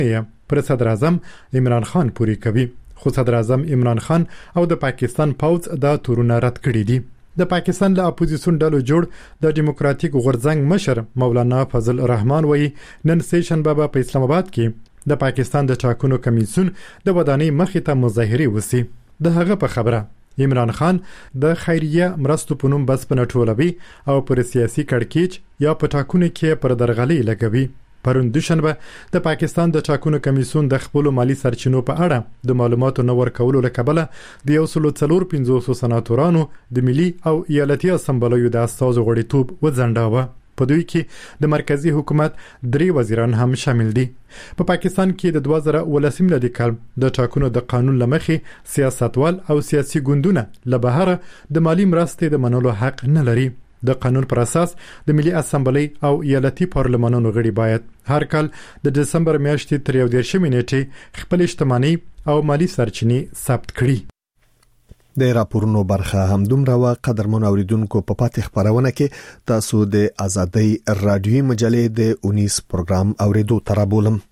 پر صدر اعظم عمران خان پوری کوي. خو صدر اعظم عمران خان او د پاکستان پوځ دا تورونه رد کړي دي. د پاکستان له اپوزیسیون ډلو جوړ د ډیموکراتیک غورځنګ مشر مولانا فضل الرحمن وایي نن سه شنبه په اسلام آباد کې د پاکستان د ټاکنو کمیسیون د ودانۍ مخې ته مظاهره وسی. د هغه په خبره عمران خان د خیریه مرستو په نوم بس په نټولوي او پر سیاسي کړکېچ یا په ټاکنو کې پر درغلي لګوي. پرون دوشنبه د پاکستان د ټاکنو کمیسیون د خپل مالی سرچینو په اړه د معلوماتو نو ورکولو لکبله د 145 سناتورانو د ملي او ایالتي اسمبلیو د استازو غړیتوب وځنډاوه. په دوی کې د مرکزی حکومت 3 وزیران هم شامل دي. په پاکستان کې د 2018 میلادي کال د ټاکنو د قانون لمخې سیاستوال او سیاسي ګوندونه له بهر د مالی مرستې د منلو حق نه لري. د قانون پر اساس د ملي اسمبلی او ایالتي پارلمانونو غړي باید هر کال د دسمبر میاشتې تر 11 نیټې خپل اجتماعي او مالی سرچینې ثبت کړي. د راپورونو برخه هم دومره وا قدرمن اوریدونکو په پاتې خبرونه کې تاسو د ازادي رادیوي مجلې د 19 پروګرام اوریدو ترابولم.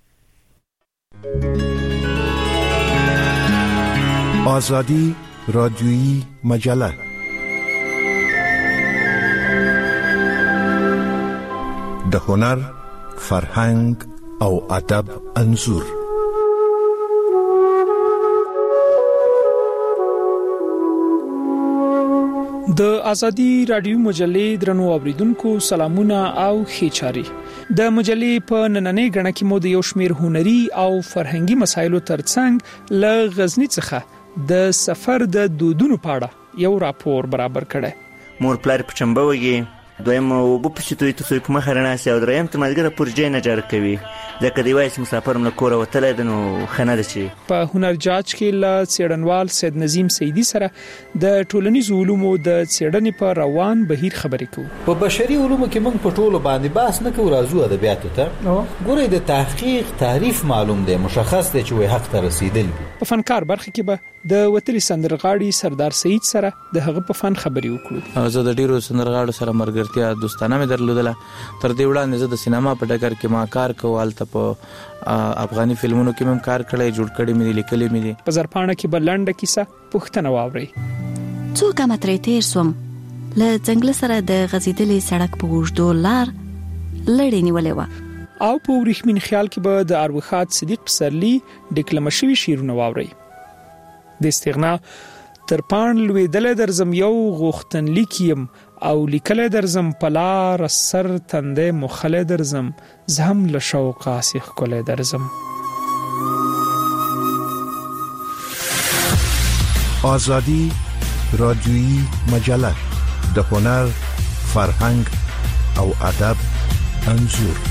ازادي رادیوي مجله د هنر، فرهنګ او ادب انځور. د ازادي رادیو مجلې درنو اوریدونکو سلامونه او خیچاري. د مجلې په نننۍ غړنه کې مو د یو شمیر هنري او فرهنګي مسایلو ترڅنګ ل غزنی څخه د سفر د دودونو په اړه یو راپور برابر کړی. مور پلار په چمبه وږي دویم وبو په شتوي ته په مخه رڼا سي او دریم ته ملګری پرجې نه جوړ کوي ځکه دی وایي مسافر من کور وتل دنو خنه ده شي. په هنر جاج کې ل څېړنوال سید نظیم سیدی سره د ټولنیزو علومو د څېړنې په روان بهیر خبرې کوو. په بشري علومو کې موږ په ټولو باندې بحث نه کوو، راځو ادبیاتو ته. ګورئ د تحقیق تعریف معلوم دی، مشخص دی چې وای حق ته رسیدل. په فنکار برخه کې به د وتلي سندرغاړي سردار سید سره د هغه په فن خبرې وکړو. زه د ډیرو سندرغاړو سره مرګرتیا دوستانه مې درلودله. تر دې وړاندې زه د سینما په ډګر کې ما کار کوال ته په افغاني فلمونو کې مم کار کړی، جوړ کړی مې لیکلې مې دي. په زرپانه کې بلنډه کیسه پښتنه واوري. څو کم ترې تیر سوم له څنګه سره د غزیدلې سړک په وژدو لار لړې نیولې و. او په ورېښمین خیال کې به د اروخات صدیق پسرلی ډیکلم شوی شیرونه واوري. د استغنا تر پان لویدل درزم یو غوښتن لیکیم او لیکل درزم پلار سر تنده مخل درزم زهم له شوق اسخ کول درزم. ازادي رادیوي مجله د هنر، فرهنګ او ادب انځور.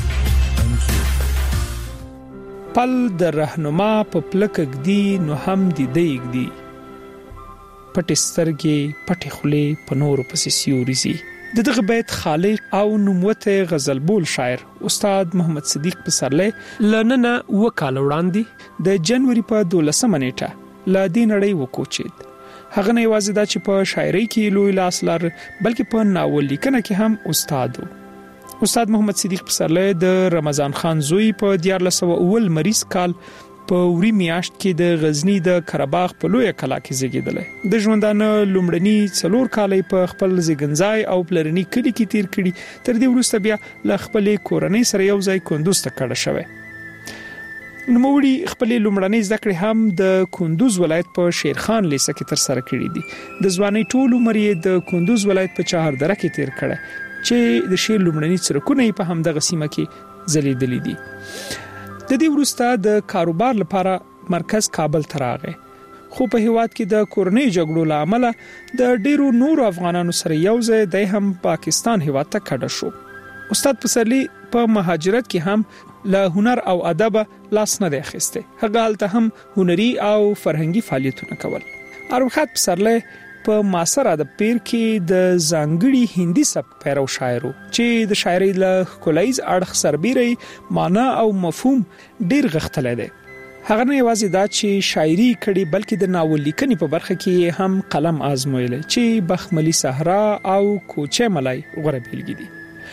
پل د رهنما په پلکګ دی نو هم دی دیګ دی پټ سترګې پټ خولې په نور پسې سیوريزي. دغه بیت خالق او نوموته غزل بول شاعر استاد محمد صدیق پسرلی لننه وکاله وړاندې د جنوري په 12 نیټه ل دې نړۍ وکوچید. هغه نه یوازې دا چې په شاعرۍ کې لوی لاس لر بلکې په ناول لیکنه کې هم استاد و. استاد محمد صدیق پسرلی د رمضان خان زوی په 1401 مریض کال په وری میاشت کې د غزنی د کرباغ په لوی کلا کې زیږیدل. د ژوندانه لومړنی 4 کال په خپل زیګنځای او پلرنی کلی کې تیر کړي. تر دې وروسته بیا ل خپل کورنۍ سره یو ځای کندوز ته کډه شوه. نوموړي خپل لومړنۍ زده کړې هم د کندوز ولایت په شیرخان لیسه کې تر سره کړې دي. د ځوانۍ ټول عمر یې د کندوز ولایت په چهاردره کې تیر کړه چې د شیر لومړنۍ څرکونه په همدغه سیمه کې ځلیدلې دي. د دې وروسته د کاروبار لپاره مرکز کابل ته راغی، خو په هیواد کې د کورنۍ جګړو لامل د ډیرو نورو افغانانو سره یو ځای د هم پاکستان هیواد ته کډه شو. استاد پسرلی په مهاجرت کې هم له هنر او ادب لاس نه دی اخیسته. هغه حالت هم هنري او فرهنګي فعالیتونه کول. اروخات پسرلی په معاصر ادب پیر کې د ځانګړي هندي سبک پیرو شاعرو چې د شاعرۍ له کولایز اړخ سربېري معنا او مفهوم ډیر غښتلی دی. هغه نه یوازې دا چې شاعري کړي بلکې د ناول لیکنې په برخه کې هم قلم آزمویل چې بخملی صحرا او کوچه ملای غوړه بیلګې دي.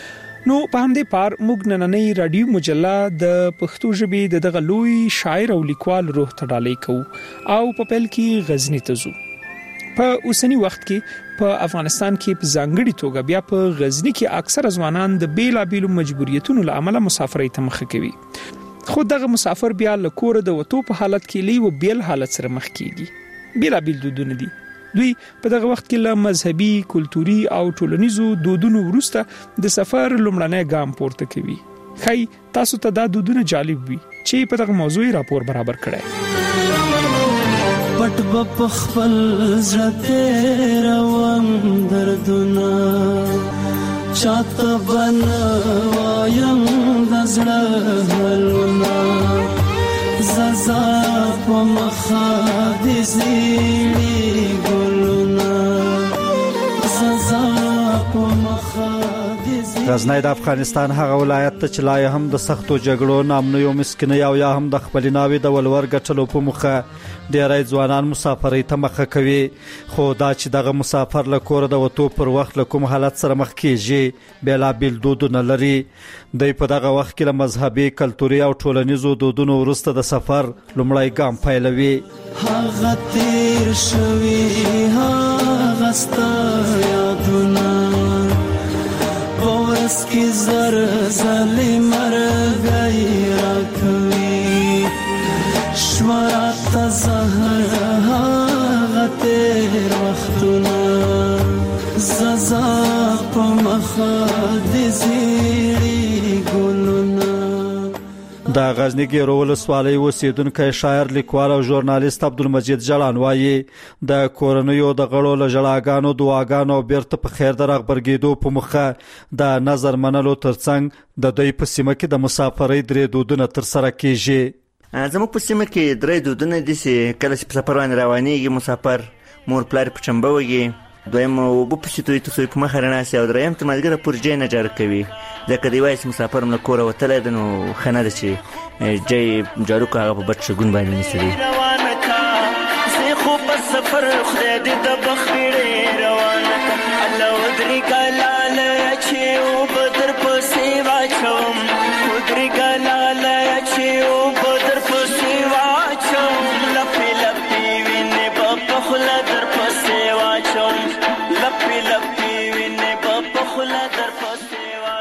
نو په همدې پار موږ نننۍ رادیو مجله د پښتو ژبې د دغه لوی شاعر او لیکوال روح ته ډالۍ کوو او په پیل کې غزنی ته ځو. په اوسنی وخت کې په افغانستان کې په ځانګړي توګه بیا په غزنی کې اکثر ځوانان د بیلابیلو مجبوریتونو له امله مسافرۍ ته مخ کوي. خو دغه مسافر بیا له کور د وټو په حالت کې لیو بیل حالت سره مخ کیږي. بیلابیل دودونه دي. دوی په دغه وخت کې له مذهبي، کلتوري او ټولنیزو دودونو وروسته د سفر لومړنی ګام پورته کوي. خای تاسو ته دا دودونه جالب وي چې په دغه موضوع راپور برابر کړی. پټ په خپل ځته روان دردونه چاته بنوایم د زړه حلونه زازا په مخه د زیړي ګلونه زازا په مخه غزنی د افغانستان هغه ولایت ته چې لا هم د سختو جګړو نامنوي مسکینۍ او یا هم د خپل ناوې د ولور ګټلو په مخه ډېری ځوانان مسافرۍ ته مخه کوي. خو دا چې دغه مسافر له کوره د وټو پر وخت له کوم حالت سره مخ کیږي بیلابیل دودونه لري. دوی په دغه وخت کې له مذهبي، کلتوري او ټولنیزو دودونو وروسته د سفر لومړی ګام پیلوي. هغه تیر شوي هغه ستا یادونه پورس کی زر زلی مرگئی راکوی شورات زهر هاغ تیر وقتونا ززا پا مخاد زیری گلونا. د غزنی ګیرو ولسوالۍ اوسیدونکی شاعر، لیکوال او ژورنالیست عبدالمجید جلان وایي د کورنیو د غړو له ژړاګانو، دعاګانو او بیرته په خیر د رغبرګېدو په مخه د نظر منلو ترڅنګ د دوی په سیمه کې د مسافرۍ درې دودونه ترسره کیږي. زموږ په سیمه کې درې دودونه دي چې کله چې په سفر باندې روانېږي مسافر مور پلار په چمبه وږي، دویم اوبه پسې توی تصوی په مخه رڼا سي او دریم ته ملګری پرجې نه جارو کوي. ځکه دی وایي چې مسافر له کوره وتلی دی نو ښه نه ده چې جای جارو که هغه په بد شګون باندې نیسي دی. زه خو په سفر خدای دې د بخت بیړۍ روانه کړه الله ودرېږه لاله چې اوبه در پسې واچوم ودرېږه لاله چې اوبه در پسې واچوم لپې لپې وینې به په خوله در پسې واچوم لپې لپې وینې به په خوله در پسې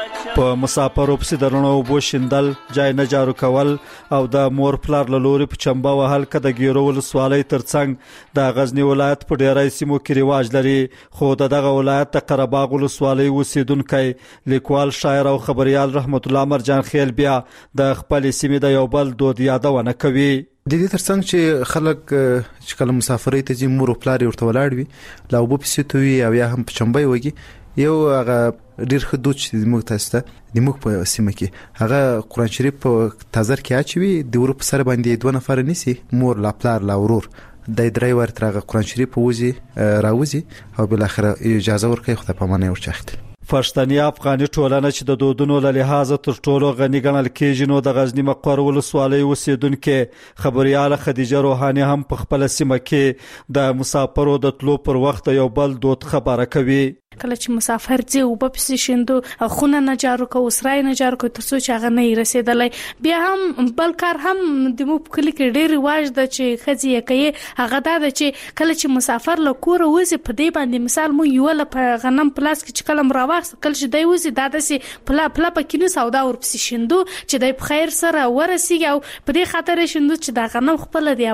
په مسافرو پسې د رڼو اوبو شیندل، جای نه جارو کول او د مور پلار له لوري په چمبه وهل که د ګیرو ولسوالۍ ترڅنګ د غزنی ولایت په ډیری سیمو کې رواج لري. خو د دغه ولایت د قرهباغ ولسوالۍ اوسیدونکی لیکوال، شاعر او خبریال رحمت الله مرجان خیل بیا د خپل سیمې د یو بل دود یادونه کوي. د دې ترڅنګ چې خلک چې کله مسافرۍ ته ځي مور او پلار ورته ولاړ وي لا اوبه پسې توی او یا هم په چمبه وږي، یو هغه ډیر ښه دود چې موږ تاسو ته د موږ په سیمه کې هغه قرآن شریف په تازر کې اچوي، د ورو په سر باندې دوه نفر نیسي، مور لا پلار لا ورور د درې ورته هغه قرآن شریف وځي راوځي او بل اخر اجازه ورکړي خدای په معنی ورچخت. پښتني افغاني ټولنه چې د دودونو له لحاظه تر ټولو غني ګڼل کېږي نو د غزنی مقر ولسوالۍ اوسیدونکو خبرياله خدیجه روحاني هم په خپل سیمه کې د مسافرو د تلو پر وخت یو بل دود خبره کوي. کله چې مسافر ځي او په پسې شیندو خونه نه جارو کو سرای نه جارو کو ترڅو چې هغه نه رسیدلای. بیا هم بل کار هم د مو په کلی کې ډېر رواج د چې خځې کوي هغه دا چې کله چې مسافر له کور وځي په دې باندې مثال مو یو له غنم پلاس کې چې کلم راوخ کله چې دی وځي دا دسي پلا پکینو سودا ور پسې شیندو چې د خیر سره ورسیږي او په دې خاطر شیندو چې دا غنم خپل د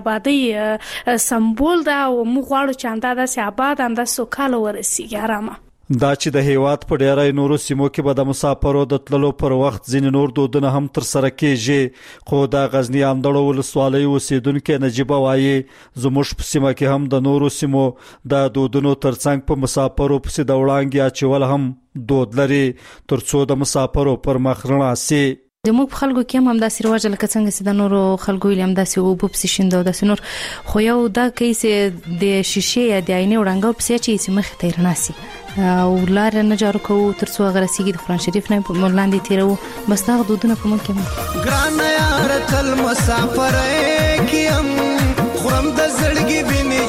آبادی سمبول دا او مو غواړو چې انده داسې آباد انده سوکاله ورسیږي آرامه. دا چې د هیواد په ډیری نورو سیمو کې به د مسافرو د تللو پر وخت ځینې نور دودونه هم تر سره کیږي. خو د غزنی اندړو ولسوالۍ اوسیدونکو نجيبه وایي زموږ په سیمه کې هم د نورو سیمو د دودونو ترڅنګ په مسافرو پسې د وړاندې اچول هم دود لري ترڅو د مسافرو پر مخ رڼا سي. د موږ خلکو کې هم داسې رواج لکه څنګه چې د نورو خلکو ویلم داسې او په پسې شیندو داسې نور خو یو دا کیسه د شیشې یا د عینې وړاندې پسې چې مخ ته رناسي او لار نه جارو کو ترڅو غرسیږي د قرآن شریف نه په ملاندې تیرو بس دا دودونه په مونږ کې ګران یار تل مسافر کیم خرم د زړګي بني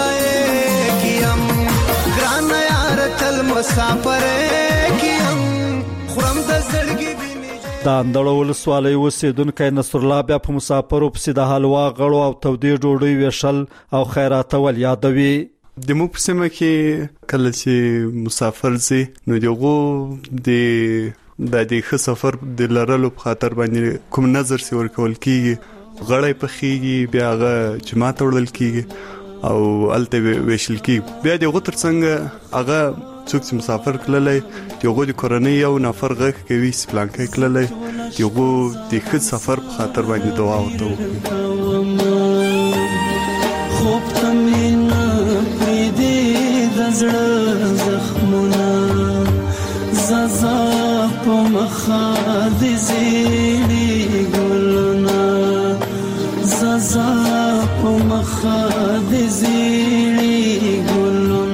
جدای کیم ګران یار تل مسافر کیم خرم د د اندړو ولسوالۍ اوسیدونکو نصر الله بیا په مسافرو پسې د حلوا غړو او تودې ډوډۍ ویشل او خیرات ول یادوي. د مو په سیمه کې کله چې مسافر زی نو دغه د دې سفر د لرلو په خاطر باندې کوم نظر سی ورکول کیږي، غړې په خيږي، بیا هغه جماعت وړل کیږي او الته ویشل کیږي. بیا دغه ترڅنګ هغه څوک چې مسافر کللای دغه د کورنۍ یو نفر غږ کوي سپلانکې کللای دغه د خد سفر په خاطر باندې دعا وته خوب تمنا پریدې د زړه زخمونه زازا په مخه د زیړې ګلونه زازا په مخه د زیړې ګلونه.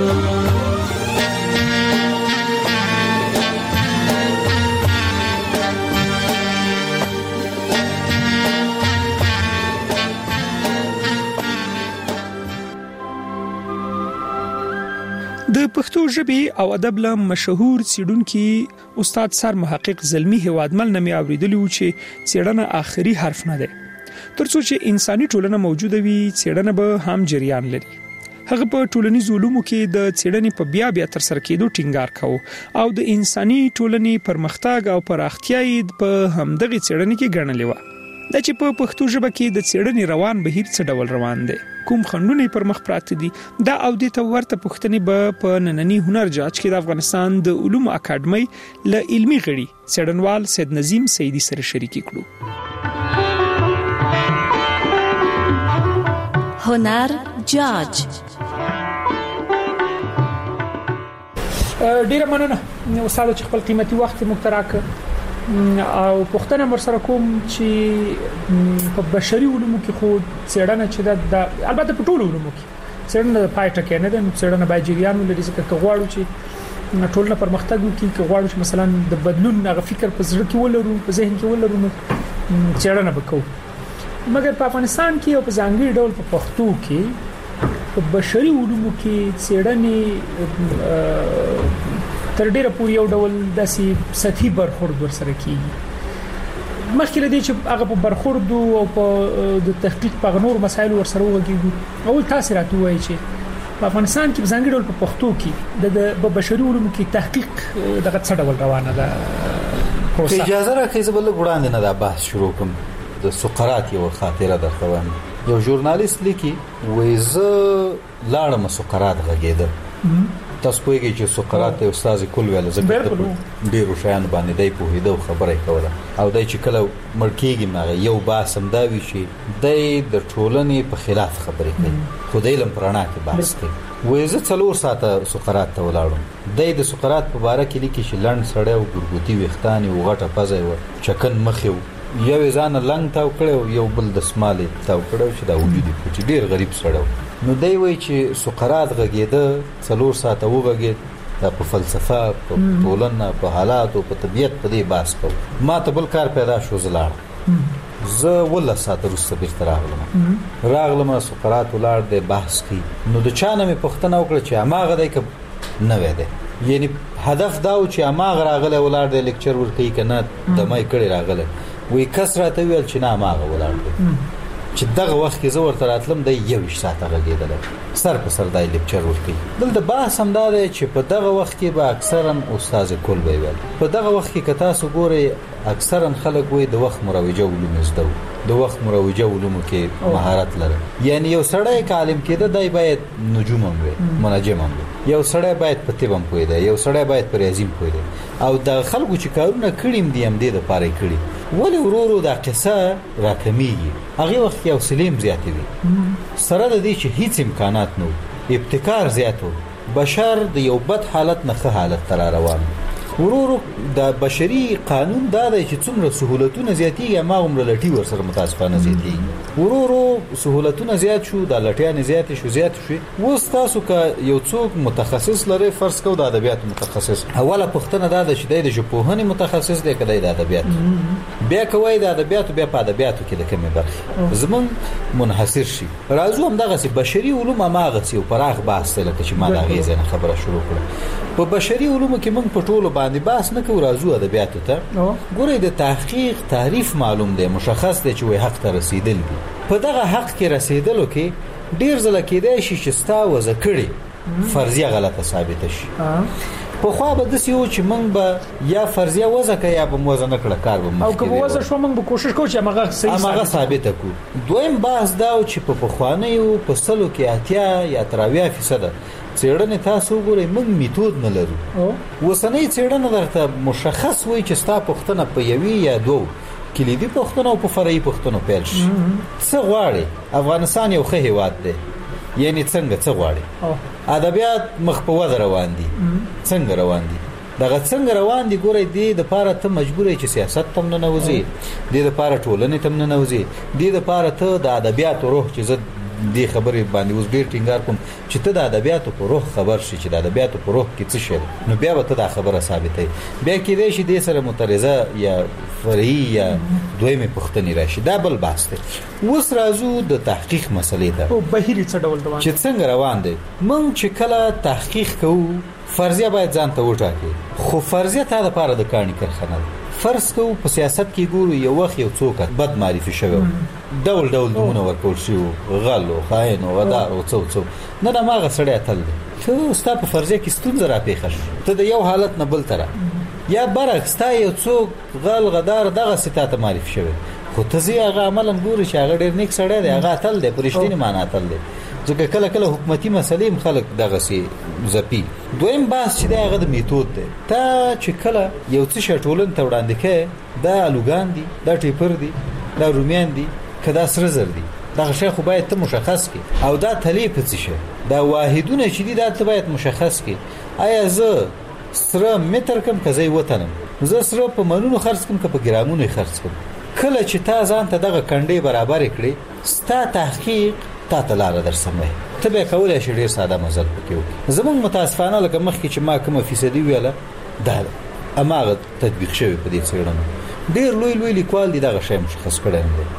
د پښتو ژبې او ادب له مشهور څېړونکي استاد سر محقق زلمی هوادمل نامې اوریدلی و چې څېړنه آخري حرف نه ده. ترڅو چې انساني ټولنه موجوده وي څېړنه به هم جریان لري. هغه په ټولنیز علومو کې د څېړنې په بیا تر سره کېدو ټینګار کاوه او د انساني ټولنې پرمختګ او پراختیا یې په همدغه څېړنې کې ګڼلې و. د چې په پښتو ژبه کې د څېړنې روان بهیر څه ډول روان دی، کوم خنډونه پر مخ پراته دي، دا او د تورته پښتنې به په نننی هنر جاج کې د افغانستان د علومو اکاډمۍ له علمي غړي څېړنوال سید نظیم سیدی سره شریک کړو. هنر جاج. ډیره مننه استاد چې خپل قیمتي وخت مو تراکه او پښتنه مر سره کوم چې په بشري علومو کې خو څېړنه چې د البته په ټولو علومو کې څېړنه د پایټه کې نه ده، څېړنه باید جریان ولري ځکه غواړو چې ټولنه پرمختګ وکړي، غواړو چې مثلا د بدلون هغه فکر په زړه کې ولرو، په ذهن کې ولرو، نو څېړنه وکړو. مګر په افغانستان کې او په ځانګړي ډول په پښتو کې په بشري علومو کې څېړنې تر ډیره پورې یو ډول داسې سطحي برخورد ورسره کیږي. مخکې لدی چې هغه په برخورد او په د تحقیق په نور مسایل ورسره وګورئ. اول تاسو راته وایي چې په افغانستان کې ځانګړي ډول په پښتو کې د بشري علومو کې تحقیق دغه څه ډول روانه ده. اجازه راکړئ زه بل وړاندې نه دا بحث شروع کوم. د سقراط یو خاطره درته وایم. یو ژورنالیست لیکي وایي زه لاړم سقراط غږېده. تاسو پوهیږئ چې سقراط یو استاد کول ویل زکه ډیرو شیان باندې دای په هیدو خبره کوله او دای چې کله مرکیږي مغه یو باسم دا وی شي د ټولنې په خلاف خبرې کوي، خدای لم پرانا کې بحث کوي. وې زه 4 ساعته سقراط ته ولاړم. د سقراط په اړه کې لیکي چې لند سړی او ګورګوتی وختانی او غټه پزای و چکن مخیو یو ځان لنګ تاو کړو یو بل د سمالې تاو کړو چې دا وجودي چې ډیر غریب سړی. نو دی وایي چې سقراط غږېده 4 ساعته وغږېد په فلسفه، په ټولنه، په حالات او په طبيعت په دې بحث کوو. ما ته بل کار پیدا شو زلاړ زه ولا ساعت وروسته بیرته راغلم سقراط ولار د بحث کی. نو د چانه مې پښتنه وکړه چې اماغه دای ک نه وې ده، یعنی هدف دا و چې اماغه راغله ولار د لیکچر ورکې کنه د مې کړي راغله وی کسرته ویل چې نه اماغه ولار ده چې دغه وخت کې زه ورته راتلم د 1 ساعت غږېدل سر په سر د لیکچر ورکې. دلته بحث هم دا دی چې په دغه وخت کې به اکثرا استاد کول ویل. په دغه وخت کې کتا سو ګوري اکثرا خلک وي د وخت مروجه علوم زده، د وخت مروجه علوم کې مهارت لري. یعنی یو سړی عالم کېده دای باید نجوم هم وي، منجم هم وي. یو سړی باید په طب هم پوي دی، یو سړی باید په ریاضي پوي دی. او د خلکو چې کارونه کړیم دي هم د پاره کړی ولی ورورو دا قصه راکمیږي. هغه وخت یو سلیم زیات وي سره د دې چې هیڅ امکانات نو ابتکار زیاتو بشر د یو بد حالت نه ښه حالت تر روان. ورورو د بشري قانون دا دی چې څومره سہولتونه زیاتیږي ما عمر لټي ورسره متاسفانه زیاتیږي. ورورو سہولتونه زیات شو د لټیان زیات شو. وس تاسو که یو څوک متخصص لري فرض کو د ادبیات متخصص اوله پښتنه دا ده چې د ژبپوهنې متخصص دی کله د ادبیات بیا کوي د ادبیاتو بیا په ادبیاتو کې د کومه برخه زمون منحصر شي راځو هم دغه بشري علوم ماغه سی او پراخ بحث لکه چې ما دا غیزه خبره شروع کړه په بشري علومو کې موږ په ټولو باندې بحث نه کوو راځو ادبیاتو ته ګورې د تحقیق تعریف معلوم دی مشخص دی چې وای حق ته رسیدل دي په دغه حق کې رسیدلو کې ډیر ځله کېدای شي چې ستا وځ کړي فرضیه غلطه ثابت شي په خو به د سیو چې موږ به یا فرضیه وځکه یا به موزه نه کړه کار به او که وځ شو موږ به کوشش کوو چې هغه صحیح ثابت کړو دویم بحث دا چې په خوانیو په سلو کې اتیا یا 30% څېړنه تاسو ګورئ موږ میتود نه لرو وسنۍ څېړنه درته مشخص وي چې ستا پوښتنه په یوې یا دوه کلیدي پوښتنه او په فرعي پوښتنو پیل شي څه غواړي افغانستان یو ښه هیواد دی یعنی څنګه څه غواړي ادبیات مخ په وده روان دي څنګه روان دي دغه څنګه روان دي ګورئ د لپاره ته مجبورې چې سیاست تم نه نوځي د لپاره ټولنې تم نه نوځي د لپاره ته د ادبیات روح چې زه دې خبرې باندې اوس ډیر ټینګار کوم چې ته د ادبیاتو په روح خبر شې چې د ادبیاتو په روح کې څه شي نو بیا به ته دا خبره ثابتې بیا کې دې شي د سره مترزه یا فرعي یا دویمه پوښتنې راشي دا بل بحث دی اوس راځو د تحقیق مسلې ته او بهیري څه ډول روان چې څنګه روان دی موږ چې کله تحقیق کوو فرضیه باید ځان ته وټاکي خو فرضیه ته د پاره د کارنی کرخنه فرض کو په سیاست کې ګورو یو وخت یو څوک بد معرفي شوی ډول نمونه ورکول شي غلو خاين او غدار او څو نه ماغه سړی تل ته ستا په فرضیه کې ستونزه را پیښه ته د یو حالت نه بل تر یا برعکس تا یو څوک غدار دغه ستاته معرفي شوی خو ته زی هغه عملاً ګوري چې هغه ډیر نیک سړی دی هغه تل دی پرشتینی معنا تل دی ځکه کله کله حکومتي مسلې خلک دغه سي زپی دویم بحث چې دغه د میتود دی تا چې کله یو څه شټولن ته وړاندې کې دا لوګان دي دا ټیپر دي دا رومیان دي کدا سره زر دي دا شی خو باید ته مشخص کی او دا تلیف څه شي دا واحدونه چې دي دا ته باید مشخص کی آیا زه سره متر کم کزای وطنم زه سره په منونو خرڅ کم که په ګرامونو خرڅ کم کله چې تا ځان ته دغه کنډې برابر کړې ستا تحقیق تا ته لار درسمه ته به کولای شې ډیر ساده مزل وکړو زمون متاسفانه لکه مخکې چې ما کومه فیصدي ویله دا اماغه تطبیق شوی په دې څېړنه ډیر لوی لیکوال دي دغه شی مشخص کړی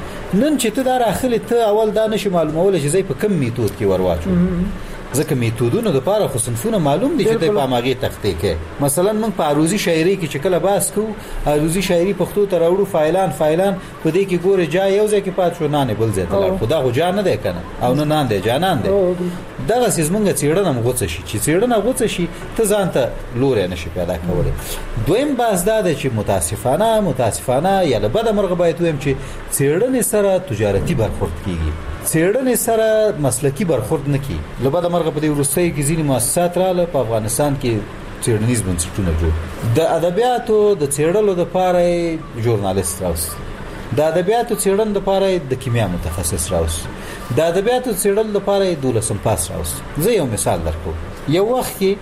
نن چې ته دا راخلې ته اول دا نشي معلومول چې زې په کوم میتود کې ورواچو ځکه میتودونو د لپاره خو صنفونه معلوم دي چې په ماغه تختې کې مثلا موږ په عروضی شاعري کې چې کله باس کو عروضی شاعري پښتو ته راوړو فایلان په دې کې ګوره جا یو ځکه پات شو نه بل ځای ته خدا خو جان نه دی کنه او نه دی جانان دی دغه سیمه څېړنه مغوڅه شي چې څېړنه غوڅه شي ته ځان ته لوري نشي پیدا کولای دویم باز دا دی چې متاسفانه یا له بده مرغه باید ویم چې څېړنه سره تجارتي برخورد کیږي څېړنې سره مسلکی برخورد نه کی لباده مرغه په دې وروستۍ کې ځینې مؤسسات رااله په افغانستان کې څېړنیز بنسټونه جوړ د ادبیاتو د څېړلو لپاره ژورنالیست راوست د ادبیاتو څېړنې لپاره د کیمیا متخصص راوست د ادبیاتو څېړل لپاره 12 پاس راوست زه یو مثال درکوم یو وخت کې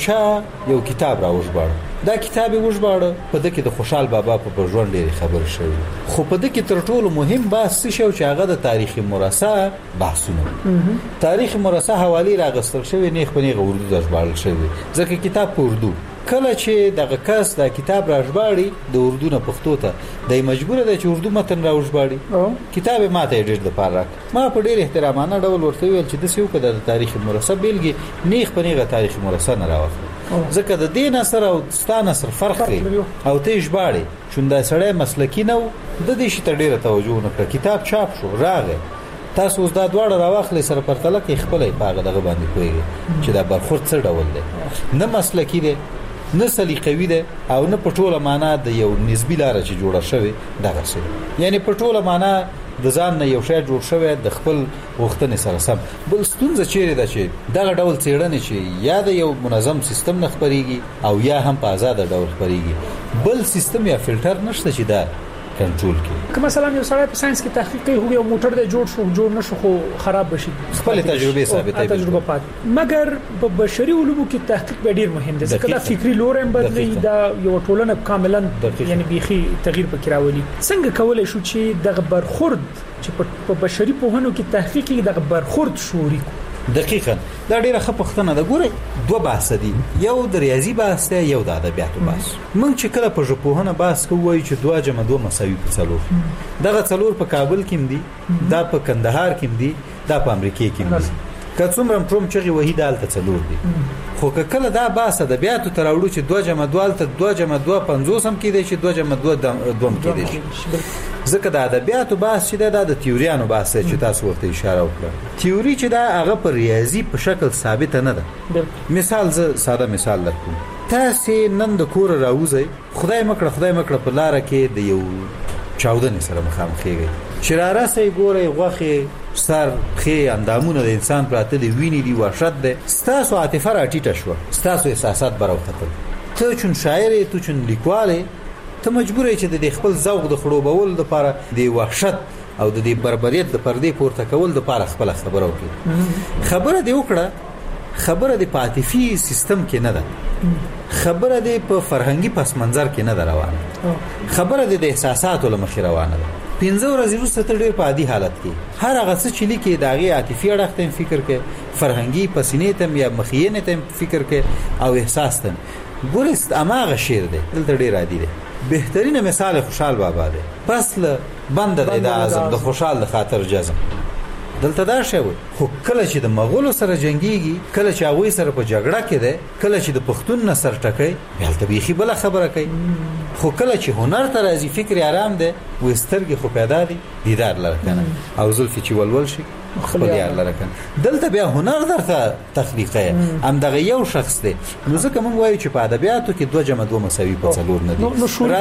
یو کتاب راوښباړ دا کتاب وښباړ په دې کې د خوشحال بابا په ژوند ډېری خبر شوی خو په دې کې تر ټولو مهم بحث شو چې هغه د تاریخي مراسه بحثونه تاریخ مراسه حوالی راغستل شوی نه خپل اردو ځړبال شوی ځکه کتاب په اردو کله چې دغه کس دا کتاب راژباړي د اردو نه پښتو ته د مجبور دی چې اردو متن راوژباړي کتاب ماته ډېر د پاره ما په ډېر احترامانه ډول ورته ویل چې د سیو کده د تاریخ مراسه بیلګي نیخ پنیغه تاریخ مراسه نه راوخه ځکه د دین سره او ستانه سره فرق دی او ته ژباړي چوندا سړی مسلکی نو د دې شي ته ډېر توجه نه کړ کتاب چاپ شو راغی تاسو اوس دا دواړه راوخلې سره پرتله کې خپلې پاغه دغه باندې کوي چې دا برخورد څه ډول دی نه مسلکی دی نه سلیقوي ده او نه پټوله معنا د یو نسبی لار چې جوړه شوی دغه څه یعنی پټوله معنا د ځان نه یو شی جوړ شوی د خپل وختنې سره سم بل ستونزه چیرې ده چې دغه ډول څېړنې چې یا د یو منظم سیستم نه خبريږي او یا هم په آزاد ډول خبريږي بل سیستم یا فلټر نشته چې دا کنټرول کړي که مثلا یو سړی په ساينس کې تحقیق کوي هو یو موټر دی جوړ نشو خو خراب بشي خپل تجربه ثابته تجربه پات مګر په بشري علومو کې تحقیق ډیر مهم دی ځکه دا فکری لورم بدلی دا یو ټولنه کاملا یعنی بيخي تغییر پکې راولي څنګه کولای شو چې د برخورد چې په بشري پوهنو کې تحقیقي د برخورد شوري دقیقاً دا ډیره ښه پوښتنه ده. ګوره دوه بحث دي، یو د ریاضي بحث دی، یو د ادبیاتو بحث. موږ چې کله په ژبپوهنه بحث کوو وایو چې 2 + 2 = 4. دغه 4 په کابل کې دي، دا په کندهار کې دي، دا په امریکا کې دي. که څومره ټروم چې وਹੀ دالته 4 دي. خو کله دا بحث ادبیاتو تر اورو چې 2 + 2 ته 2 + 2 50 هم کېدای شي، 2 + 2 دوم کېدای شي. ځکه د ادبیاتو بحث چې دا د تیوریانو بحث چې تاسو ورته اشاره وکړه. تیوري چې دا هغه پر ریاضي په شکل ثابت نه ده. مثال زه ساده مثال لرم. تاسو نن د کور راوځي، خدای مکړه په لار کې د یو چاودنې سره مخامخ کېږي. شراره سي ګوري غوخه سر خې اندامونه د انسان پراته دی، ویني دی، وحشت ده. ستاسو عاطفه راټیټه شو، ستاسو احساسات براوخته. ته چون شاعر، ته چون لیکوال، ته مجبور یې چې د خپل ذوق د خړوبول لپاره د وحشت او د بربریت د پردې پورته کول لپاره خپل خبره وکړي. خبره دی وکړه، خبره د عاطفي سیستم کې نه ده، خبره د په فرهنګي پس منظر کې نه ده روانه، خبره د احساساتو لمخې روانه ده. 15 ورځې وروسته ته ډېر په عادي حالت کې هر هغه څه چې لیکي د هغې عاطفي اړخ ته فکر کې، فرهنګي پسینې ته یا مخینې ته فکر کې او احساس ته. ګورست اماغه شعر دی دلته ډېر عادي دی. بهترین مثال خوشحال بابا دی. فصل بند د اعظم د خوشحال د خاطر جزم دلته دا شی وي. خو کله چې د مغولو سره جنگيږي، کله چې هغوی سره په جګړه کې ده، کله چې د پښتون نه سر ټکي، هلته بیخي بل خبره کوي. خو کله چې هنر ته راځي، فکر آرام ده، وسترګې خو پیدا دي، دیدار لره کنه او زلفي چې ولول شي خپل یار لره کنه. دلته بیا هنر درته تخلیقه هم دغه یو شخص دی. نو ځکه موږ وایو چې په ادبیاتو کې 2 + 2 = 4 نه دي.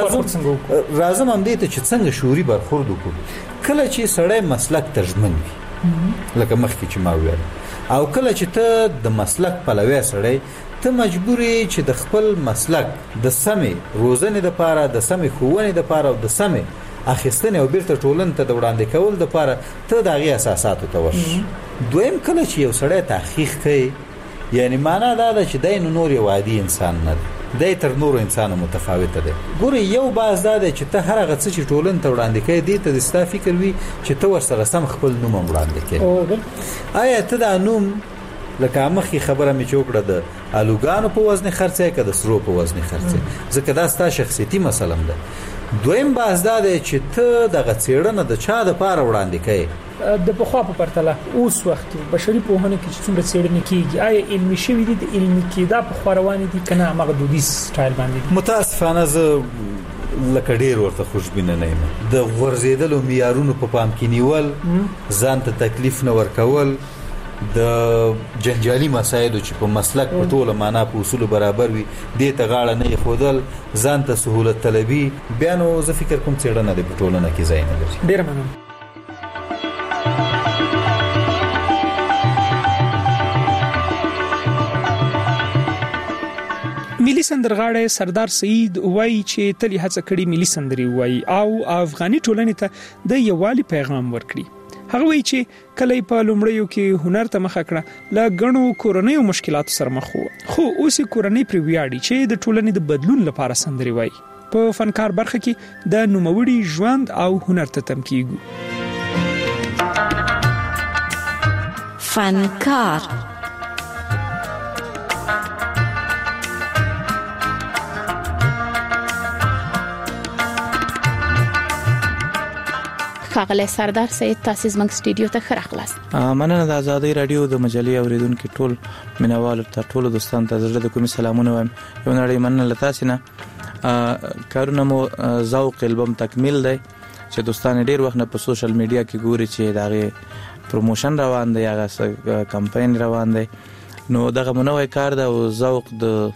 راځم هم دې ته چې څنګه شعوري برخورد وکړو. کله چې سړی مسلک ترجمن وي لکه مخکې چې ما ویل، او کله چې ته د مسلک پلوی سړی، ته مجبورې چې د خپل مسلک د سمې روزنې لپاره، د سمې ښوونې لپاره او د سمې اخیستنې او بیرته ټولنې ته د وړاندې کول لپاره ته د هغې اساساتو ته ورشې. دویم کله چې یو سړی تحقیق کوي، یعنی معنا دا ده چې دی نور یو عادي انسان نه دی، دی تر نورو انسانو متفاوته دی. ګوره یو باز دا دی چې ته هر هغه څه چې ټولنې ته وړاندې کوي، دې ته د ستا فکر وي چې ته ورسره سم خپل نوم هم وړاندې کوي. آیا ته دا نوم لکه مخکې خبره مې چې وکړه د الوګانو په وزن خرڅه که د سرو په وزن خرڅه، ځکه دا ستا شخصیتي مسله ده. دویم باز دا دی چې ته دغه څېړنه د چا دپاره وړاندې کوي. د پخوا په پرتله اوس وخت بشري پوهنه کې چې څومره څېړنې کېږي، آیا علمي شوي دي؟ د علمي کېدا په خوا روانې دي که نه هماغه دودیز سټایل باندې دي؟ متاسفانه زه لکه ډېر ورته خوشبینه نه یم. د غورځېدلو معیارونو په پام کې نیول، ځان ته تکلیف نه ورکول، د جنجالي مسایلو چې په مسلک په ټوله معنا په اصولو برابر وي دې ته غاړه نه ایښودل، ځان ته سهولت طلبي، بیا نو زه فکر کوم څېړنه دې په ټولنه کې ځای نه لري. ډېره مننه. ملي سندرغاړی سردار سعید وایي چې تل هڅه کړې ملي سندرې وایي او افغاني ټولنې ته د یووالي پیغام ورکړي. هغه وایي چې کله په لومړیو کې هنر ته مخه کړه، له غنو کورنیو مشکلاتو سره مخ وو، خو اوس کورنۍ پر ویاړي چې د ټولنې د بدلون لپاره سندرې وایي. په فنکار برخه کې د نوموړي ژوند او هنر ته تم کیږي. فنکار ښاغلی سردار سعید، تاسو زموږ سټوډیو ته ښه راغلاست. مننه. د آزادۍ رادیو د مجلې اوریدونکو ټول مینوالو ته، ټولو دوستانو ته زړه د کومې سلامونه وایم. یو نړۍ مننه له تاسو نه. کارونه مو ذوق البم تکمیل دی چې دوستان ډیر وخت نه په سوشل میډیا کې ګوري چې دغه پروموشن روان دی، هغه کمپاین روان دی. نو دغه منوي کار دی او ذوق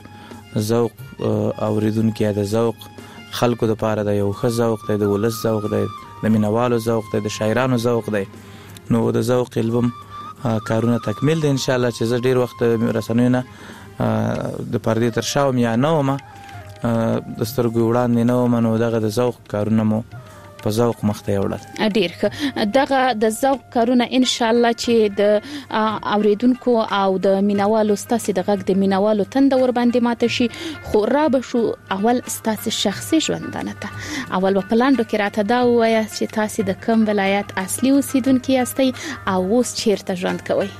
اوریدونکو د ذوق خلکو د پاره د یو ښه ذوق دی، د ولس ذوق دی، د مینوالو ذوق دی، د شاعرانو ذوق دی. نو د ذوق البم کارونه تکمیل دي ان شاء الله. چې زه ډیر وخت رسنیو نه د پردې تر شاو یا نه ومه، د سترګو وړاندې نه ومه، نو دغه د ذوق کارونه مو په ذوق مخته یوړل. ډیر ښه. دغه د ذوق کارونه ان شاء الله چې د اوریدونکو او د مینوالو ستاسو د غږ د مینوالو تند ور باندې ماته شي. خو را به شو اول ستاسو شخصي ژوندانه ته اول په پلاندو کې راته دا وایي چې تاسو د کوم ولایت اصلي اوسیدونکو یاستئ او اوس چیرته ژوند کوئ؟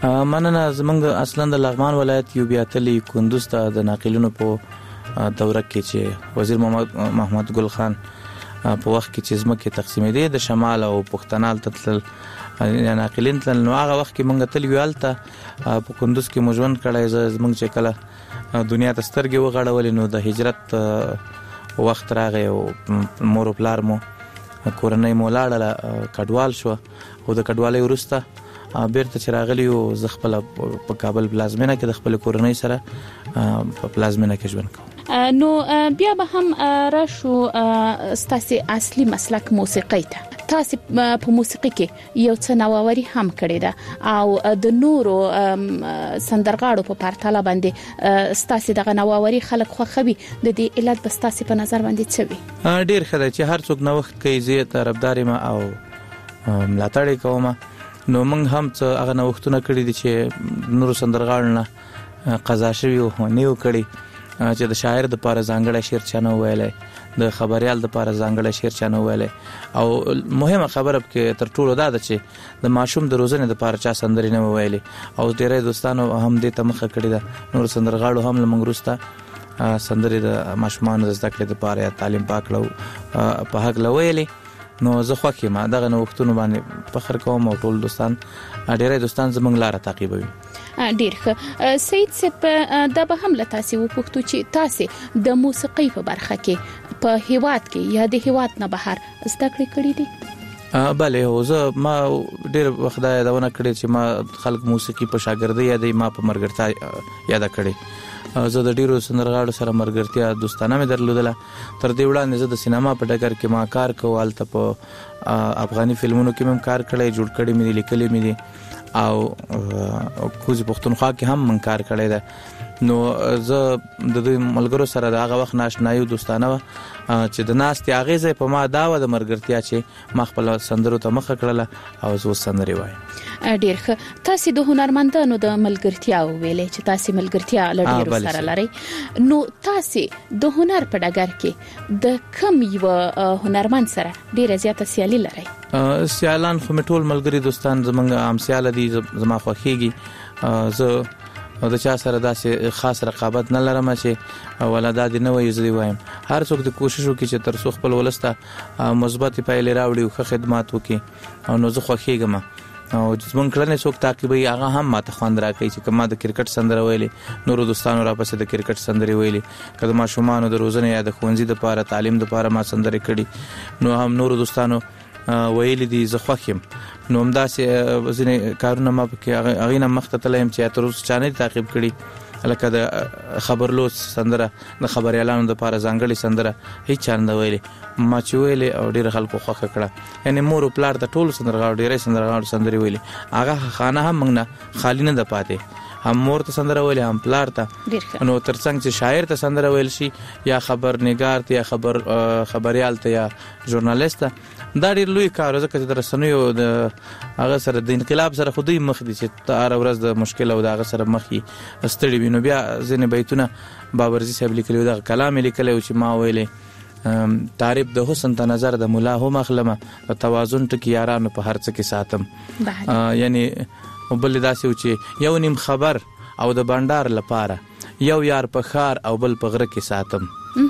مننه. زمونږ اصلا د لغمان ولایت یو بیا تلی کندوز ته د ناقلینو په دوره کې چې وزیر محمد ګل خان په وخت کې چې زمکه تقسیمې دي د شمال او پښتنال تل ناقلین تل نو هغه وخت کې مونږ تل ویالته په کندوز کې موجون کړای زمونږ چې کله دنیا ته سترګې وغړولې نو د هجرت وخت راغی او مور او پلار مو کورنۍ مو لاړه کډوال شو او د کډوالۍ وروسته بیرته چې راغلی او زه خپل په کابل پلازمینه کې د خپل کورنۍ سره په پلازمینه کې ژوند کوم. نو بیا به هم راشو ستاسو اصلي مسلک موسیقي ته. تاسو په موسیقي کې یو څه نوآوری هم کړی ده او د نورو سندرغاړو په پرتله باندې ستاسو دغه نوآوری خلک خوښوي. د دې علت به ستاسو په نظر باندې څه وي؟ ډیر ښه ده چې هر څوک نوښت کوي، زه طرفدار یم او ملاتړ کوم. نو موږ هم څه هغه نوښتونه کړی دي چې نورو سندرغاړو نه قضا شوی او نیو کړی چې د شاعر د پاره ځانګړی شعر چانه ویلې، د خبريال د پاره ځانګړی شعر چانه ویلې، او مهمه خبره کې تر ټولو دا ده چې د ماشوم د روزنې د پاره چا سندري نه ویلې او ډېرې دوستانو هم دې ته مخه کړی ده. نور سندرغاړو هم لمنګ روستا سندري د ماشومان د زده کړې د پاره تعلیم پاکلو په حق لویلې. نو زه خوښ یم دغه نوښتونه باندې فخر کوم او ټول دوستان ډېرې دوستان زموږ لاره تعقیبوي. ډیر ښه. سید صاحب دا به هم لتاسي وپوښتو چې تاسو د موسیقي په برخه کې په هیواد کې یا د هیواد نه بهر زده کړې کړې دي؟ بله هو زه ما ډیر وخت دا یادونه کړې چې ما خلک موسیقي په شاګردۍ یادې ما په مرګرتیا یاد کړې. زه د ډیرو سندرغاړو سره مرګرتیا دوستانه مې درلودله. تر دې وړاندې زه د سینما په ډګر کې ما کار کوال ته په افغاني فلمونو کې مم کار کړی، جوړ کړی مې لیکلي مې دي او کوزي پښتونخوا کې هم من کار کړی ده. نو زه د دې ملګرو سره د هغه وخت ناشنایو دوستانه چې د ناستې اغیزه په ما دا و د مرګرتیا چې ما خپل سندرو ته مخه کړله او زه سندري وایم. ډیر ښه. تاسو د هنرمندانو د ملګرتیا ویلې چې تاسو ملګرتیا لري سره لري، نو تاسو د هنر په ډګر کې د کم یو هنرمند سره ډیره زیاته سیالي لري؟ سیالان خو ټول ملګری دوستان زمونږ عام سیال دي، زما خوښيږي. زه د چا سره داسې خاص رقابت نه لرم چې ولادت نه وي. زه وایم هر څوک د کوشش وکړي چې تر څو خپل ولسته مثبت پایلې راوړي او خدمات وکړي او نو زه خوښيږم او زمونږ کړنې څوک تعقیبوي هغه هم ماته خوند راکوي چې کما د کرکټ سندره ویلې، نورو دوستانو را پسې د کرکټ سندري ویلې، کله ما شومان د روزنې یا د خوندزي د پاره تعلیم د پاره ما سندري کړي، نو هم نورو دوستانو ویلې دي زه خوښ یم. نو همداسې ځینې کارونه ما پکې هغې نه مخته تللی یم چې تر اوسه چا نه تعقیب کړي، لکه د خبرلوس سندره د خبریالانو دپاره ځانګړې سندره هیڅ چا نه ویلې، ما چې ویلې او ډېره خلکو خوښه کړه. یعنې مور او پلار ته ټولو سندرغاړو ډېری سندرغاړو سندرې ویلې، هغه خانه هم موږ نه خالي نه ده پاتې، هم مور ته سندره ویلې هم پلار ته. نو ترڅنګ چې شاعر ته سندره ویل شي یا خبرنګار ته یا خبریال ته یا ژورنالیست ته، دا ډېر لوی کار ځکه چې د رسنیو د هغه سره د انقلاب سره خو دوی مخ دي چې هره ورځ د مشکل او د هغه سره مخ یې ستړي وي. نو بیا ځینې بیتونه بابرزي صاحب لیکلي دغه کلام یې لیکلی چې ما ویلې تعریف د حسن ته نظر د ملا هم اخلمه، د توازن ټکي یارانو په هر څه کې ساتم. یعنی بل داسې و چې یو نیم خبر او د بانډار لپاره یو یار په ښار او بل په غره کې ساتم.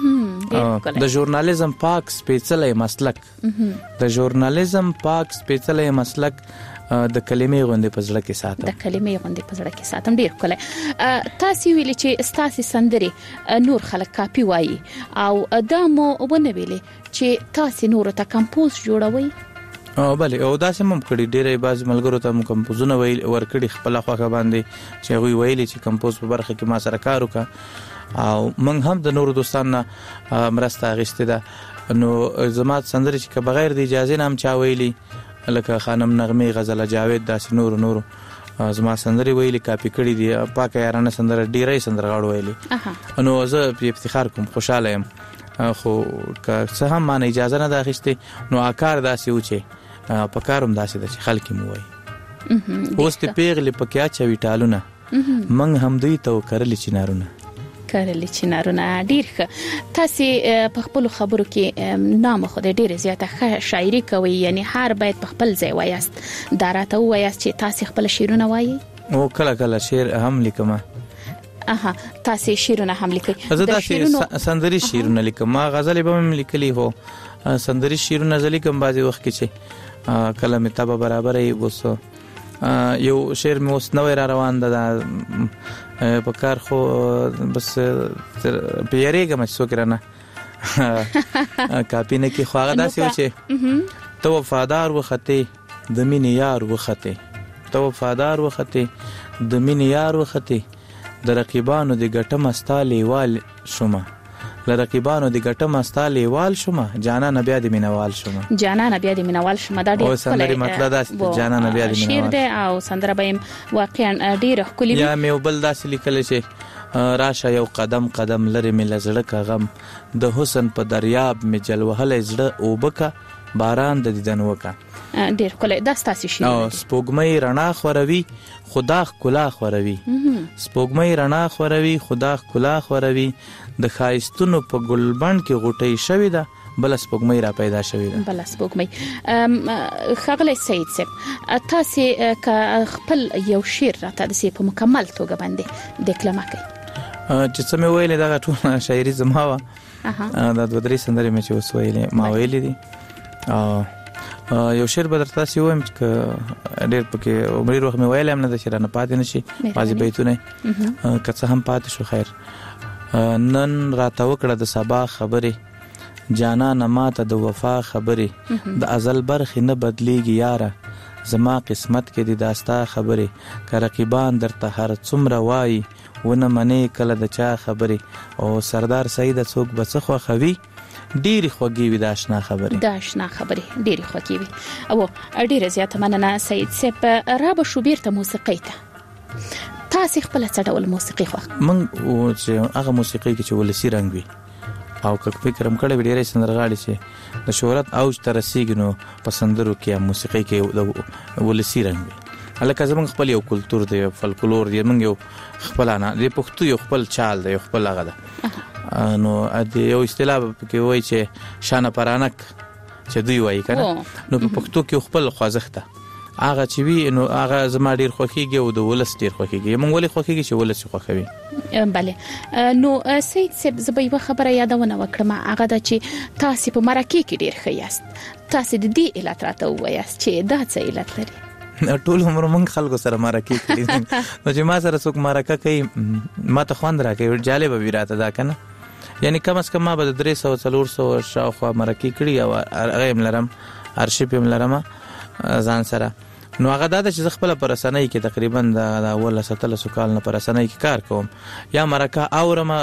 د ژورنالیزم پاک سپېڅلی مسلک، د ژورنالیزم پاک سپېڅلی مسلک د کلمې غوندې په زړه کې ساتم، د کلمې غوندې په زړه کې ساتم. ډیر ښکلی. تاسو ویلي چې ستاسو سندرې نور خلک کاپي وایي او دا مو ونه ویلي چې تاسو نور ته کمپوز جوړوي؟ بله او داسې هم کړي، ډېرې بعضې ملګرو ته مو کمپوزونه ورکړي خپله خوښه باندې چې هغوی ویلي چې کمپوز په برخه کې ما سره کار وکړه او موږ هم د نورو دوستانو مرسته اخیستې ده. نو زما سندرې چې که بغیر د اجازې نه هم چا ویلي، لکه خانم نغمې، غزله جاوید، داسې نورو زما سندرې ویلي کاپي کړي دي. پاکه یارانه سندره ډېری سندرغاړو ویلي. نو زه په افتخار کوم، خوشحاله یم. خو که څه هم ما نه اجازه نه ده اخیستې، نو کار داسې و چې په کار هم داسې ده چې خلک یې مو وایي اوس دې پیغلې پکې اچوي ټالونه، موږ هم دوی ته وکرلې چنارونه. کرلی چنارونه. ډیر ښه. تاسو په خپل خبرو کې نام خو د ډیر زیاته شاعري کوي، یعنی هر بیت په خپل ځای وایاست. دا راته وایاست چې تاسو خپل شعرونه وایي؟ او کله کله شعر هم لیکم. تاسو شعرونه هم لیکئ؟ زه تاسو سندري شعرونه لیکم. ما غزل به هم لیکلي هو، سندري شعرونه زه لیکم بعضي وخت کې چې کله مې تابه برابرې وسو. یو شعر مې اوس نوې را روان ده په کار، خو بس پیریګم چې څوک رانه کاپی نه کې خو هغه داسې و چې تو وفادار وخته د مینې یار وخته، تو وفادار وخته د مینې یار وخته، د رقیبانو د ګټم استالیوال شومه، ل رقیبانو د ګټم استالیوال شومه، جانان بیا د مینوال شومه، جانان بیا د مینوال شومه. دا ډېر ښکلی مطلب ده، جانان بیا د شعر دی او سندره به واقعا ډېره ښکلې یا مې بل داسې لیکلی چې راشه یو قدم قدم لري مې لزړه کا غم، د حسن په دریاب مې جلوهلی زړه اوبکه، باران د دیدن وکه. ډېر ښکلی. دا ستاسې شعر او سپوږمۍ رڼا خوروي خدا ښکلا خوروي، سپوږمۍ رڼا خوروي خدا ښکلا خوروي، د ښایستونو په ګلبڼ کې غوټۍ شوې ده، بله سپوږمۍ را پیدا شوې ده. بله سپوږمۍ. ښاغلی سید صاحب، تاسې که خپل یو شعر راته داسې په مکمل توګه باندې ډیکلمه کړئ. چې څه مې ویلې دغه ټوله شاعري زما وه، دا 2-3 سندرې مې چې اوس ویلې ما ویلې دي. یو شعر به درته داسې ووایم چې ډېر پکې ډېر وخت مې ویلی هم نه ده چې رانه پاتې نه شي بعضې بیتونه که څه هم پاتې شو. خیر، نن راته وکړه د سبا خبرې، جانانه ماته د وفا خبرې، د ازل برخې نه بدلیږي یاره، زما قسمت کې دي داستا خبرې، که رقیبان درته هر څومره وایي ونه منې کله د چا خبرې، او سردار سعید څوک به څه خوښوي، ډېرې خوږې وي د اشنا خبرې. د اشنا خبرې ډېرې خوږې وي. او ډېره زیاته مننه سید صاحب. را به شو بیرته موسیقۍ ته. تاسې خپله څه ډول موسیقي خوښ؟ موږ چې هغه موسیقۍ کې چې ولسي رنګ وي، او که فکر هم کړی وي ډېری سندرغاړي چې د شهرت اوج ته رسېږي، نو په سندرو کې هم موسیقۍ کې د ولسي رنګ وي. هلکه زموږ خپل یو کلتور دی، فلکلور دی، موږ یو خپل نه د پښتو یو خپل چال دی، یو خپل هغه ده. نو د یو اصطلاح کې وایي چې شانه پرانک چې دوی وایي که نه، نو په پښتو کې خپل خوځښت ده هغه چې وي، نو هغه زما ډېر خوښېږي او د ولس ډېر خوښېږي. موږ ولې خوښېږي چې ولس خوښوي. بله. نو سید صاحب، زه به یوه خبره یادونه وکړم، هغه ده چې تاسې په مرکې کې ډېر ښه یاست. تاسې د دې علت راته ووایاست چې دا څه علت لري؟ ټول عمر موږ خلکو سره مرکې کړي دي، نو چې ما سره څوک مرکه کوي ما ته خوند راکوي، جالبه وي راته دا که نه. یعنی کم از کم ما به د 300-400 شاوخوا مرکې کړي او هغه یې لرم، ارشیف یې لرم ځان سره. نو هغه دا ده چې زه خپله په رسنۍ کې تقریبا د 17 کال نه په رسنۍ کې کار کوم، یا مرکه اورم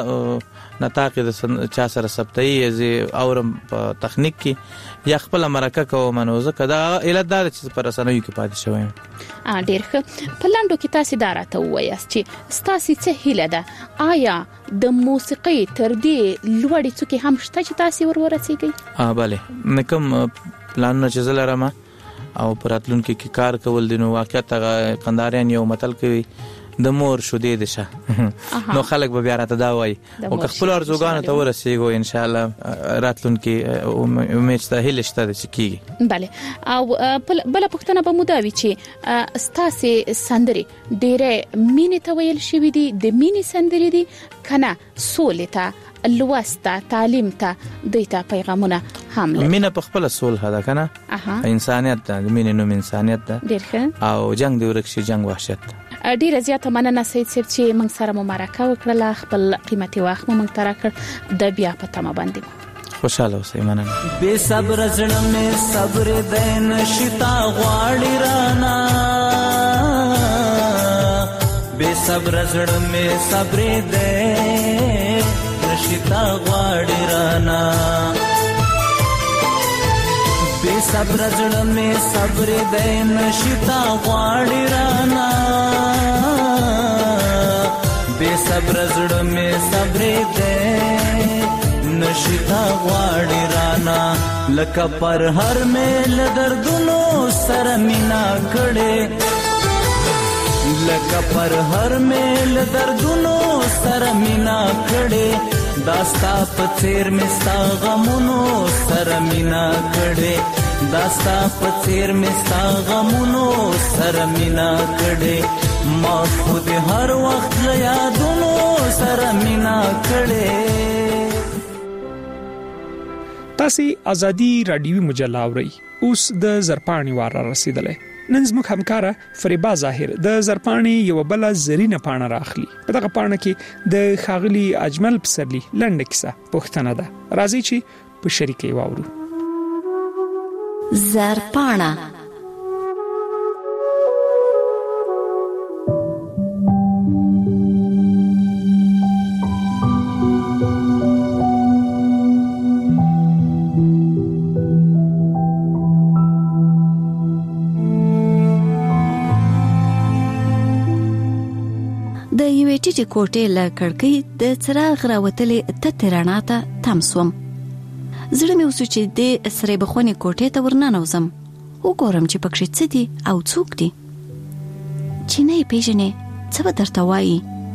نطاق د چا سره ثبتوي، زه اورم په تخنیک کې، یا خپله مرکه کوم. نو ځکه دا علت دا ده چې په رسنیو کې پاتې شوی یم. ډېر ښه. په لنډو کې تاسې دا راته ووایاست چې ستاسې څه هیله ده؟ آیا د موسیقۍ تر دې لوړې څوکې هم شته چې تاسې ورسیږئ؟ بله، کوم پلانونه چې زه لرم او پر راتلونکي کې کار کول دي، نو واقعیت هغه قنداریان یو متل کوي د مور شودې د شه، نو خلک به بیا راته دا وایي، او که خپلو ارزوګانو ته ورسېږو انشاءالله راتلونکي امید شته، هیله شته ده چې کېږي. بله. او بله پوښتنه به مو دا وي چې ستاسې سندرې ډېرې مینې ته ویل شوي دي، د مینې سندرې دي که نه سولې ته، لوست ته، تعلیم ته، دوی ته پیغامونه هم لري؟ مینه په خپله صلح ده که نه، انسانیت ده، د مینې نوم انسانیت ده. ډېر ښه. او جنگ دې ورک شي، جنگ وحشت ده. ډیره زیاته مننه سید صاحب چې موږ سره مو مرکه وکړه، خپل قیمتي وخت مو موږ ته راکړ. د بیا په تمه باندې خوشاله اوسئ. مننه. بے صبر زړه مې صبر دې نشتا غواړي رانا، بے صبر زړه مې صبر دې نشتا غواړي رانا، بے صبر زړه مې صبر دې نشتا غواړي رانا، بے صبر زړه مې صبر دې نشتا غواړي رانا، لکه پر هر مې له دردونو سره مینا کړې، لکه پر هر مې له دردونو سره مینا کړې، داستا په څیر مې ستا غمونو سره مینا کړې، داستا په څیر مې ستا غمونو سره مینا کړې، ما خود هر وخت له یادونو سره مینا کړې. تاسو ازادي رادیوي مجله اورئ. اوس د زرپاڼې وار رسیدلې. نن زموږ همکاره فریبا ظاهر د زرپاڼې یو بل زرینه پاڼه راخلی. په دغه پاڼه کې د خاغلی اجمل پسرلی لنډه کیسه پوښتنه ده. راځي چې په شریکي واورو. زرپاڼه د یوې ټیټې کوټې له کړکۍ د څراغ راوتلې تت رڼا ته تم سوم. زړه مې وسو چې د سرې بخونې کوټې ته ورننوزم، وګورم چې پکې څه دي او څوک دي. چې نه یې پیژنې څه به درته وایي.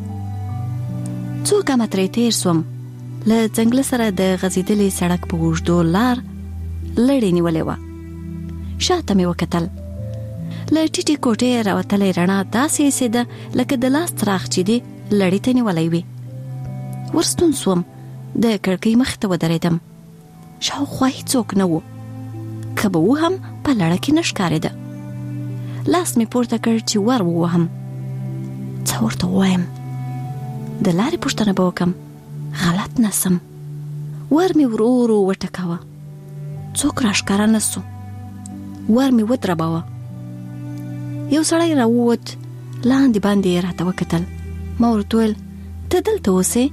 څو ګامه ترې تېر سوم. له ځنګله سره د غځېدلې سړک په اوږدو لار لړۍ نیولې وه. شاته مې وکتل. له ټیټې کوټې راوتلې رڼا داسې ایسېده لکه د لاس څراغ چې دی لړۍ ته نیولی وي. ورستون سوم. د کړکۍ مخې ته ودرېدم. شاوخوا هیڅوک نه و. که به و هم په لړه کې نه ښکارېده. لاس مې پورته کړ چې ور ووهم. څه ورته ووایم؟ د لارې پوښتنه به وکم، غلط نسم. ور مې ورو ورو وټکاوه. څوک راښکاره نه سو. ور مې ودرباوه. یو سړی راووت. لاندې باندې یې راته وکتل. ما ورته وویل ته دلته اوسې؟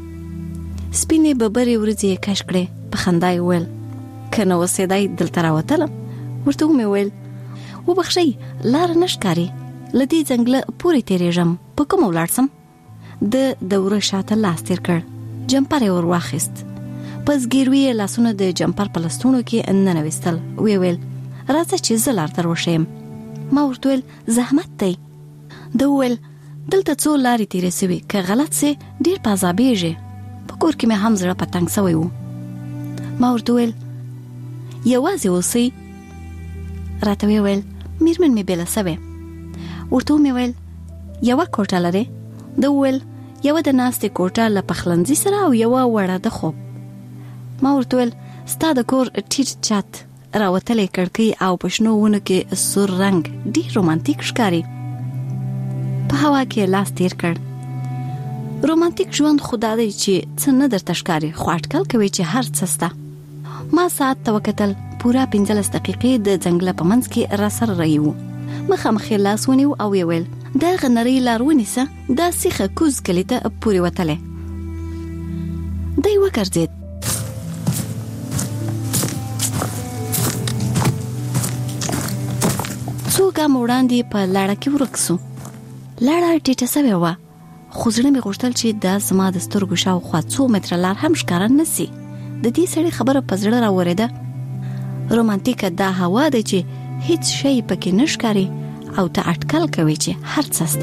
سپینې ببرې ورځې یې کش کړې. په خندا یې وویل که نه اوسېدای دلته راوتلم. ورته ومې وویل وبخښئ لاره نه ښکاري، له دې ځنګله پورې تېرېږم، په کومه ولاړ سم؟ د وره شاته لاس تېر کړ. جمپر یې ور واخیست. په زګیروي یې لاسونه د جمپر په لستوڼو کې ننویستل. ویې ویل راځه چې زه لار در وښیم. ما ورته ویل زحمت دی. ده وویل دلته څو لارې تېرې سوي، که غلط سې ډېر په عذابېږې. په کور کې مې هم زړه په تنګ سوی و. ما ورته ویل یوازې اوسئ. راته ویې ویل میرمن مې بېله سوې. ورته ومې ویل یوه کوټه لرې؟ ده وویل یوه د ناستې کوټه له پخلنځي سره او یوه وړه د خوب. ما ورته ویل ستا د کور ټیټ چت، راوتلې کړکۍ او په شنو ونو کې سور رنګ ډېر رومانتیک ښکاري. په هوا کې لاس تېر کړ. رومانتیک ژوند خو دا دی چې څه نه درته ښکاري، خو اټکل کوي چې هر څه سته. ما ساعت ته وکتل. پوره 15 دقیقې د ځنګله په منځ کې راسره رایو. مخامخ یې لاس ونیو او یې ویل دغه نرۍ لار ونیسه، دا سیخه کوز کلي ته پورې وتلی. دی وګرځېد. څو ګامه وړاندې په لړه کې ورک سو. لړه ټیټه سوې وه، خو زړه مې غوښتل چې دا زما د سترګو شاوخوا 2 متره لار هم ښکاره نه سي. د دې سړي خبره په زړه راورېده. رومانتیکه دا هوا ده چې هیڅ شی پکې نه ښکاري او ته اټکل کوي چې هر څه سته.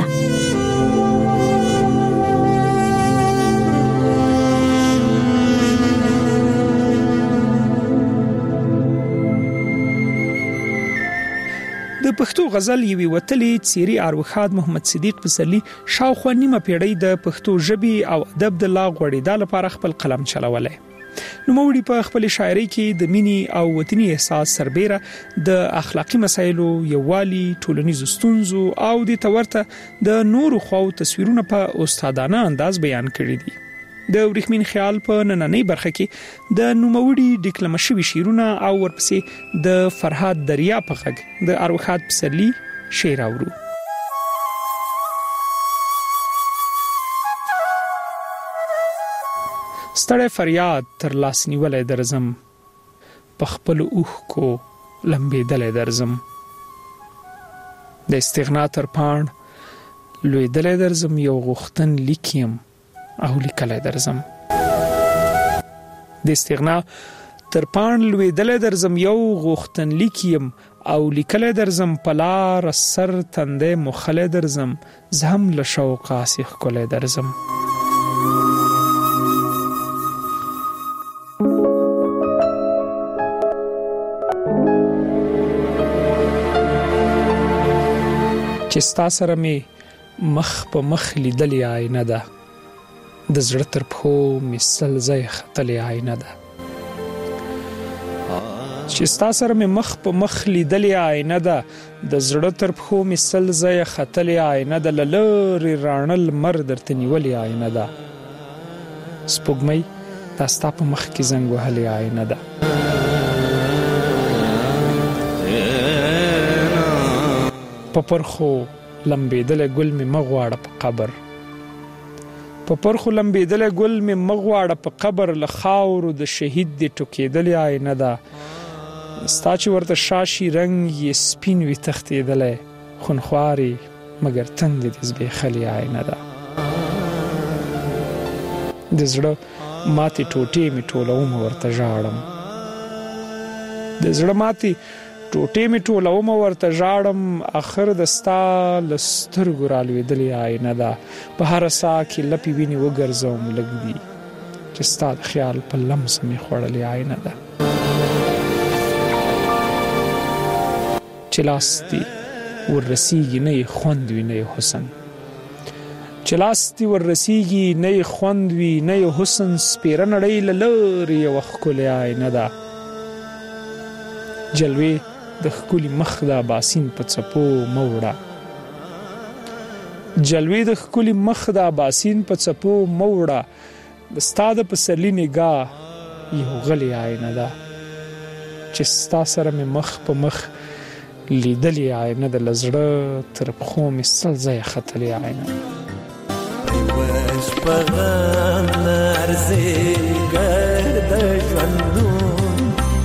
د پښتو غزل یوې وتلې څیرې اروخاد محمد صدیق پسرلی شاوخوا نیمه پیړۍ د پښتو ژبې او ادب د لا غوړېدا لپاره خپل قلم چلولی. نوموړي په خپل شاعرۍ کې د مینې او وطني احساس سربېره د اخلاقی مسایلو، یووالي، ټولنیزو ستونزو او د تورته د نورو خواو تصویرونه په استادانه انداز بیان کړي دي. د ورېښمین خیال په نننۍ برخه کې د نوموړي ډیکلمه شوي شعرونه او ورپسې د فرهاد دریا په غږ د اروخاد پسرلی شعر اورو. ستړی فریاد تر لاس نیولې درځم، په خپل اوښکو لمبېدلې درځم. د استغنا تر پاڼ لوېدلې درځم، یو غوښتن لیکیم او لیکلې درځم. د استغنا تر پاڼ لوېدلې درځم، یو غوښتن لیکیم او لیکلې درځم. په لار سر تندې مخلې درځم، زهم له شوقه سیخ کولې درځم. چې ستا سره می مخ په مخ لیدلې آینه ده د زړه تر پښو مثل ځای ختلې آینه ده چې ستا سره مې مخ په مخ لیدلې آینه ده د زړه تر پښو مثل ځای ختلې آینه ده للری رانل مر درته نیولې آینه ده سپوږمۍ دا ستا په مخ کې زنګ وهلې آینه ده په پرخو لمبېدلې ګل مې مغواړه په قبر په پرخو لمبېدلې ګل مې مغواړه په قبر له خاورو د شهید دې ټوکېدلې آینه ده ستا چې ورته شاشي رنګ یې سپین وي تښتېدلی خونخوارې مګر تندې دې زبېښلې آینه ده د زړه ماتې ټوټې مې ټولوم ورته ژاړم د زړه ماتې ټوټې مې ټولوم ورته ژاړم اخر د ستا له سترګو رالوېدلې آینه ده په هره ساه کې لپې وینې وګرځوم لږ دي چې ستا د خیال په لمس مې خوړلې آینه ده چې لاس دې وررسیږي نه یې خوند وي نه یې حسن چې لاس دې وررسیږي نه یې خوند وي نه یې حسن سپېره نړۍ له لرې یوه ښکلې آینه ده جلوې د ښکلي مخ د اباسین په څپو مه وړه جلوې د ښکلي مخ د اباسین په څپو مه وړه د ستا د پسرلي نګاه یو غلې آینه ده چې ستا سره مې مخ په مخ لیدلې آینه ده له زړه تر پښو مې سل ځایه ختلې آینه ده یوه شپه غم نارځې ګرد ژوندون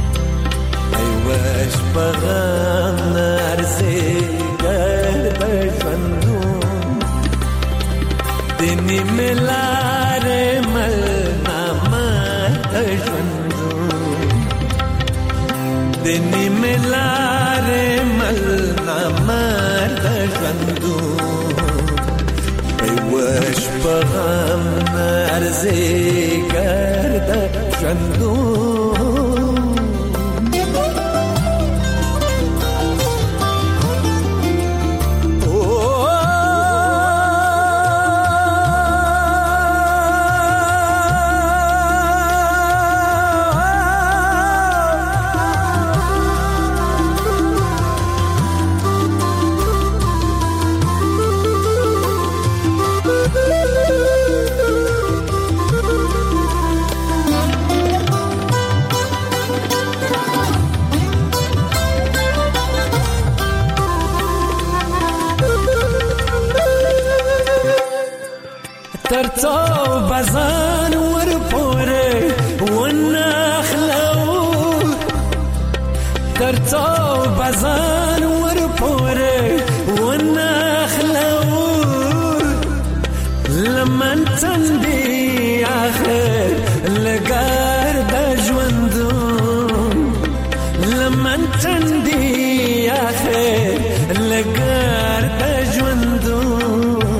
شپه غم نارځې ګرد ژوندون د نیمې لارې مل نامرده ژوندون د نیمې لارې مل نامرده ژوندون یوه شپه غم نارځې ګرد ژوندون ترڅو بزان ور پورې ونخلو ترڅو بزان ور پورې ونخلو لمن تندي اخر لګار د ژوندون لمن تندي اخر لګار د ژوندون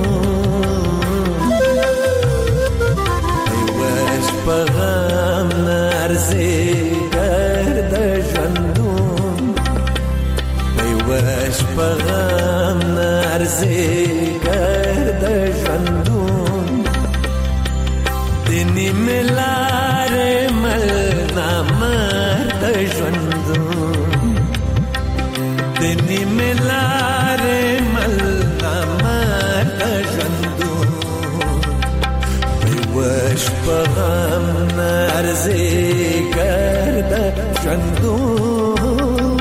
غم نارځې ګرد ژوندون یوه شپه غم نارځې ګرد ژوندون د نیمې لارې مل نامرده ژوندون د نیمې لارې مل نامرده ژوندون شپه غم نارځې ګرد ژوندون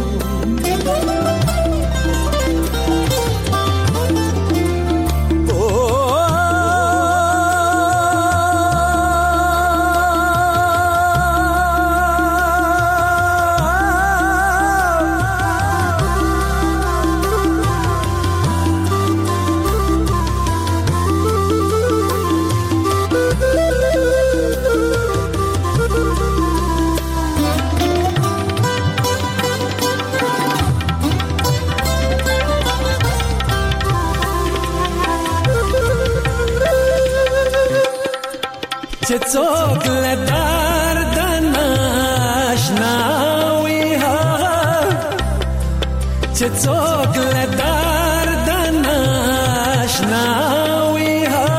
چې څوک له درد ناشنا وي هغه چې څوک له درد ناشنا آشنا وي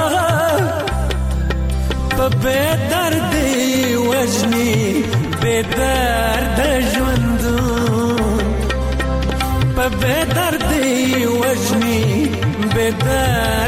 په بے درد وجني بے درد ژوندون په بے درد وجني بے درد